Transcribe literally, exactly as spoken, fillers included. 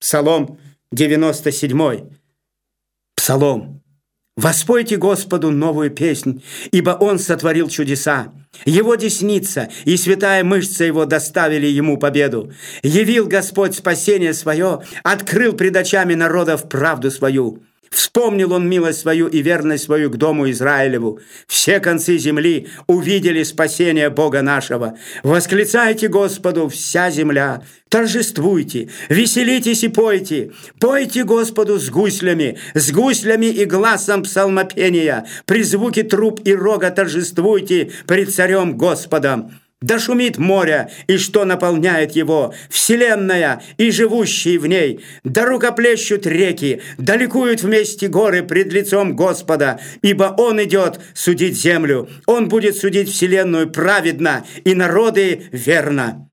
Псалом девяносто седьмой. Псалом. Воспойте Господу новую песнь, ибо Он сотворил чудеса. Его десница и святая мышца Его доставили Ему победу. Явил Господь спасение свое, открыл пред очами народов правду свою. Вспомнил Он милость свою и верность свою к дому Израилеву. Все концы земли увидели спасение Бога нашего. Восклицайте Господу, вся земля, торжествуйте, веселитесь и пойте. Пойте Господу с гуслями, с гуслями и гласом псалмопения. При звуке труб и рога торжествуйте пред царем Господом. Да шумит море, и что наполняет его, вселенная и живущие в ней. Да рукоплещут реки, да ликуют вместе горы пред лицом Господа, ибо Он идет судить землю. Он будет судить вселенную праведно и народы верно.